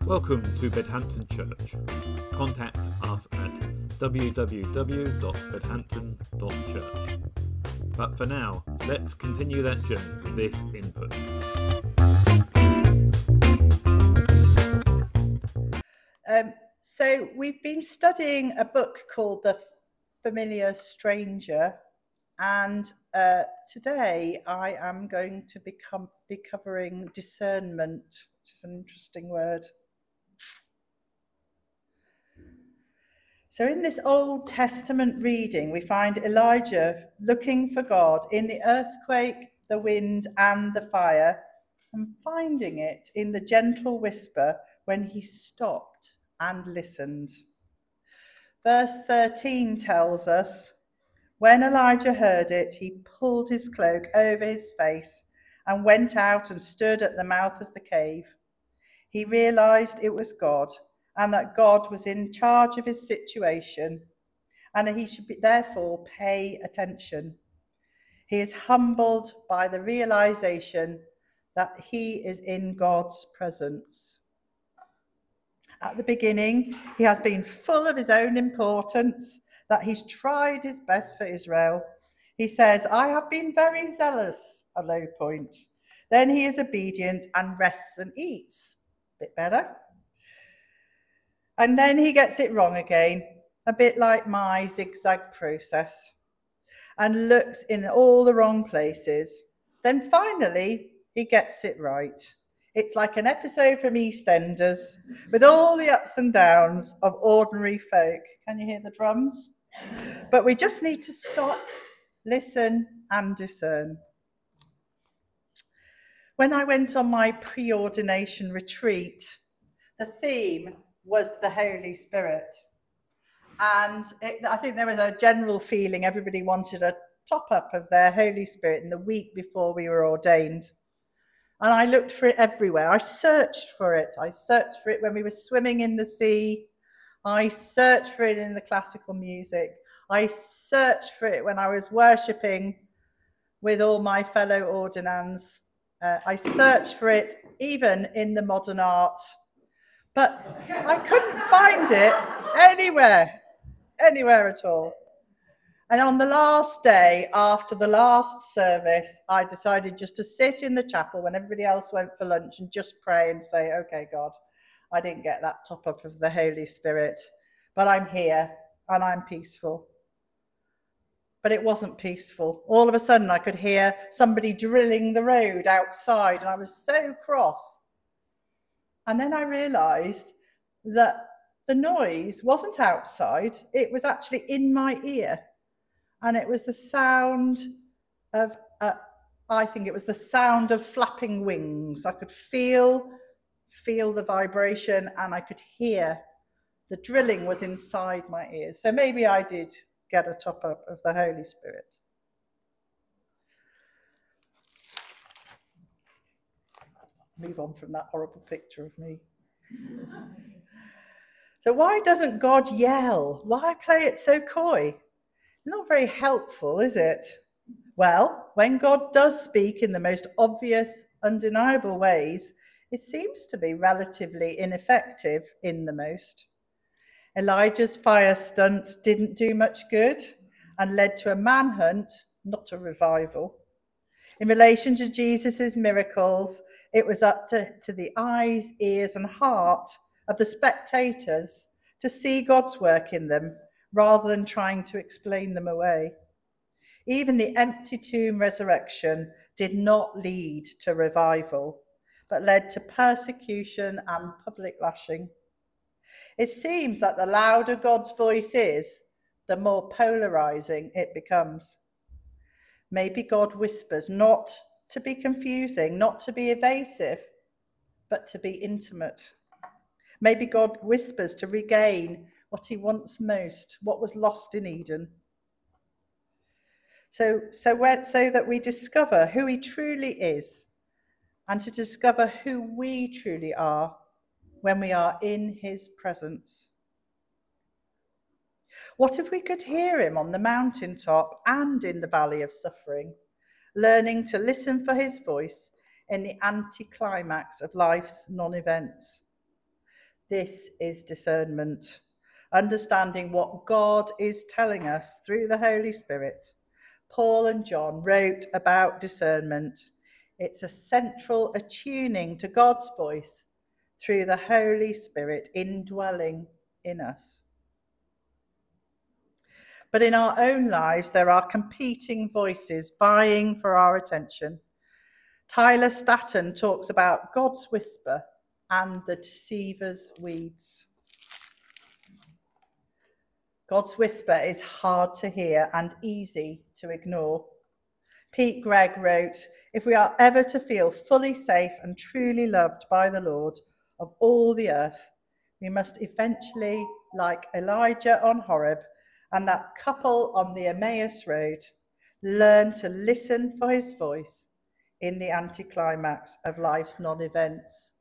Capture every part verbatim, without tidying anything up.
Welcome to Bedhampton Church. Contact us at w w w dot bedhampton dot church. But for now, let's continue that journey with this input. Um, so we've been studying a book called The Familiar Stranger, and uh, today I am going to become be covering discernment, which is an interesting word. So in this Old Testament reading, we find Elijah looking for God in the earthquake, the wind, and the fire, and finding it in the gentle whisper when he stopped and listened. Verse thirteen tells us, when Elijah heard it, he pulled his cloak over his face and went out and stood at the mouth of the cave. He realized it was God and that God was in charge of his situation and that he should be, therefore pay attention. He is humbled by the realization that he is in God's presence. At the beginning, he has been full of his own importance, that he's tried his best for Israel. He says, I have been very zealous, a low point. Then he is obedient and rests and eats. Bit better. And then he gets it wrong again, a bit like my zigzag process, and looks in all the wrong places. Then finally, he gets it right. It's like an episode from EastEnders with all the ups and downs of ordinary folk. Can you hear the drums? But we just need to stop, listen, and discern. When I went on my pre-ordination retreat, the theme was the Holy Spirit. And it, I think there was a general feeling everybody wanted a top-up of their Holy Spirit in the week before we were ordained. And I looked for it everywhere. I searched for it. I searched for it when we were swimming in the sea. I searched for it in the classical music. I searched for it when I was worshipping with all my fellow ordinands. Uh, I searched for it even in the modern art. But I couldn't find it anywhere, anywhere at all. And on the last day, after the last service, I decided just to sit in the chapel when everybody else went for lunch and just pray and say, okay, God, I didn't get that top up of the Holy Spirit, but I'm here and I'm peaceful. But it wasn't peaceful. All of a sudden, I could hear somebody drilling the road outside, and I was so cross. And then I realized that the noise wasn't outside, it was actually in my ear. And it was the sound of, uh, I think it was the sound of flapping wings. I could feel, feel the vibration, and I could hear the drilling was inside my ears. So maybe I did get a top up of the Holy Spirit. Move on from that horrible picture of me. So why doesn't God yell? Why play it so coy? Not very helpful, is it? Well, when God does speak in the most obvious, undeniable ways, it seems to be relatively ineffective in the most. Elijah's fire stunt didn't do much good and led to a manhunt, not a revival. In relation to Jesus' miracles, it was up to, to the eyes, ears, and heart of the spectators to see God's work in them, rather than trying to explain them away. Even the empty tomb resurrection did not lead to revival, but led to persecution and public lashing. It seems that the louder God's voice is, the more polarizing it becomes. Maybe God whispers not to be confusing, not to be evasive, but to be intimate. Maybe God whispers to regain what he wants most, what was lost in Eden. So, so, where, so that we discover who he truly is, and to discover who we truly are when we are in his presence. What if we could hear him on the mountaintop and in the valley of suffering, learning to listen for his voice in the anticlimax of life's non-events? This is discernment, understanding what God is telling us through the Holy Spirit. Paul and John wrote about discernment. It's a central attuning to God's voice through the Holy Spirit indwelling in us. But in our own lives, there are competing voices vying for our attention. Tyler Staton talks about God's whisper and the deceiver's weeds. God's whisper is hard to hear and easy to ignore. Pete Gregg wrote, "If we are ever to feel fully safe and truly loved by the Lord of all the earth, we must eventually, like Elijah on Horeb and that couple on the Emmaus Road, learn to listen for his voice in the anticlimax of life's non-events."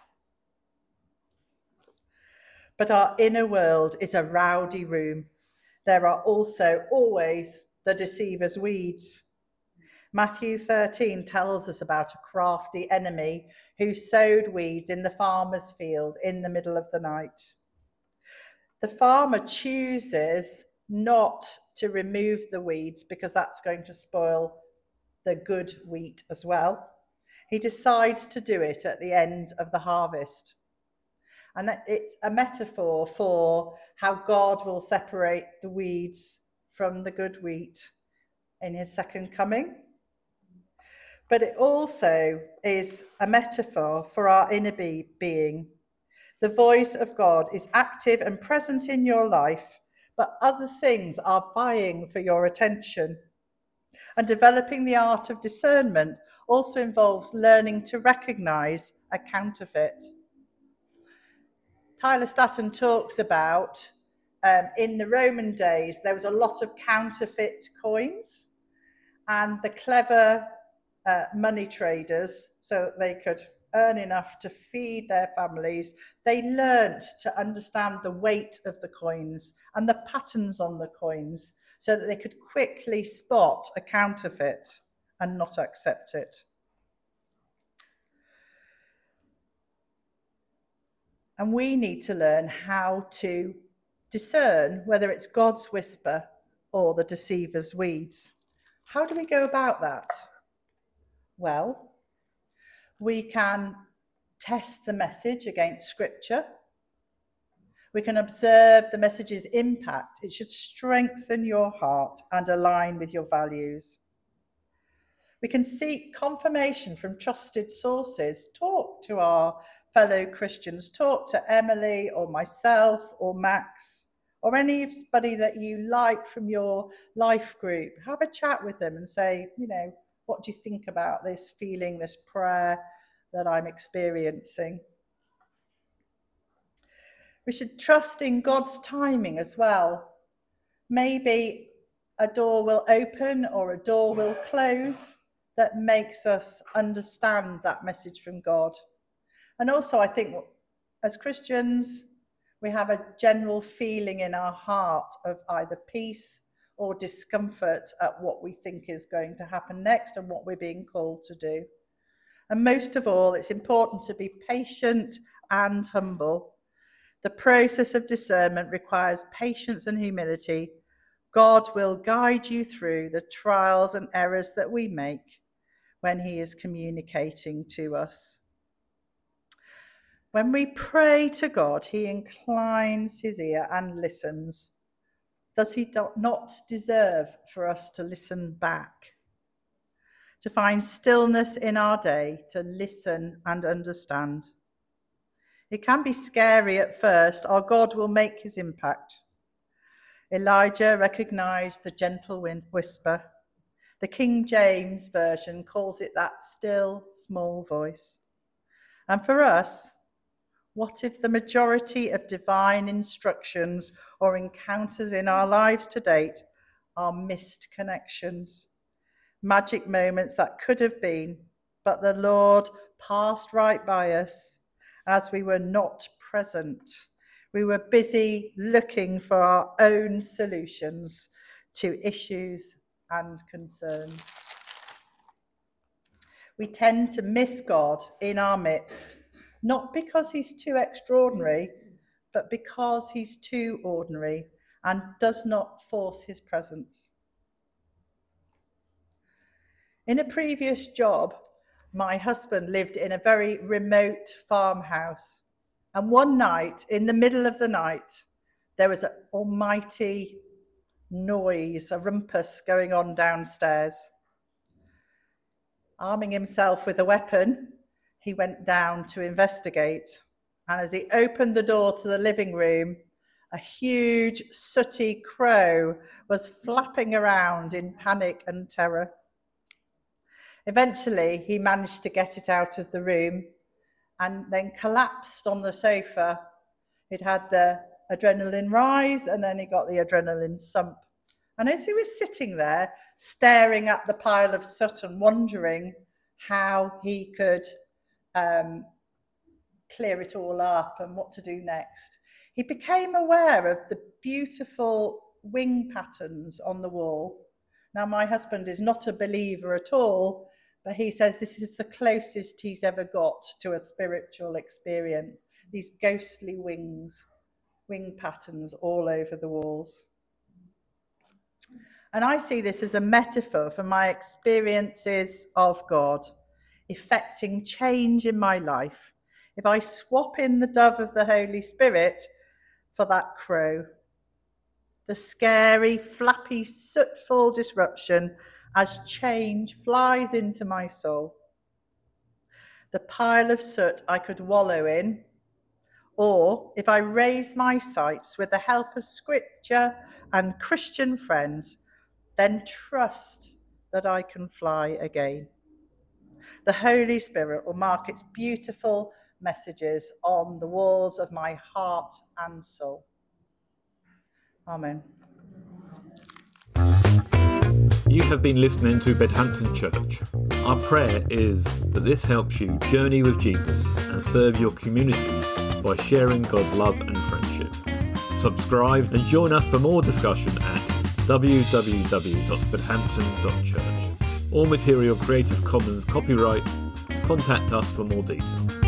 But our inner world is a rowdy room. There are also always the deceiver's weeds. Matthew thirteen tells us about a crafty enemy who sowed weeds in the farmer's field in the middle of the night. The farmer chooses not to remove the weeds because that's going to spoil the good wheat as well. He decides to do it at the end of the harvest. And it's a metaphor for how God will separate the weeds from the good wheat in his second coming. But it also is a metaphor for our inner be- being. The voice of God is active and present in your life, but other things are vying for your attention. And developing the art of discernment also involves learning to recognize a counterfeit. Tyler Staton talks about um, in the Roman days, there was a lot of counterfeit coins, and the clever uh, money traders, so that they could earn enough to feed their families, they learnt to understand the weight of the coins and the patterns on the coins so that they could quickly spot a counterfeit and not accept it. And we need to learn how to discern whether it's God's whisper or the deceiver's weeds. How do we go about that? Well, we can test the message against Scripture. We can observe the message's impact. It should strengthen your heart and align with your values. We can seek confirmation from trusted sources. Talk to our fellow Christians. Talk to Emily or myself or Max or anybody that you like from your life group. Have a chat with them and say, you know, what do you think about this feeling, this prayer that I'm experiencing? We should trust in God's timing as well. Maybe a door will open or a door will close that makes us understand that message from God. And also, I think as Christians, we have a general feeling in our heart of either peace or discomfort at what we think is going to happen next and what we're being called to do. And most of all, it's important to be patient and humble. The process of discernment requires patience and humility. God will guide you through the trials and errors that we make when he is communicating to us. When we pray to God, he inclines his ear and listens. Does he not deserve for us to listen back? To find stillness in our day, to listen and understand. It can be scary at first. Our God will make his impact. Elijah recognized the gentle wind whisper. The King James Version calls it that still small voice. And for us, what if the majority of divine instructions or encounters in our lives to date are missed connections, magic moments that could have been, but the Lord passed right by us as we were not present? We were busy looking for our own solutions to issues and concerns. We tend to miss God in our midst, not because he's too extraordinary, but because he's too ordinary and does not force his presence. In a previous job, my husband lived in a very remote farmhouse. And one night, in the middle of the night, there was an almighty noise, a rumpus going on downstairs. Arming himself with a weapon, he went down to investigate. And as he opened the door to the living room, a huge sooty crow was flapping around in panic and terror. Eventually, he managed to get it out of the room and then collapsed on the sofa. It had the adrenaline rise and then he got the adrenaline sump. And as he was sitting there, staring at the pile of soot and wondering how he could um, clear it all up and what to do next, he became aware of the beautiful wing patterns on the wall. Now, my husband is not a believer at all, but he says this is the closest he's ever got to a spiritual experience. These ghostly wings, wing patterns all over the walls. And I see this as a metaphor for my experiences of God, effecting change in my life. If I swap in the dove of the Holy Spirit for that crow, the scary, flappy, sootful disruption as change flies into my soul. The pile of soot I could wallow in, or if I raise my sights with the help of scripture and Christian friends, then trust that I can fly again. The Holy Spirit will mark its beautiful messages on the walls of my heart and soul. Amen. You have been listening to Bedhampton Church. Our prayer is that this helps you journey with Jesus and serve your community by sharing God's love and friendship. Subscribe and join us for more discussion at w w w dot bedhampton dot church. All material Creative Commons copyright. Contact us for more details.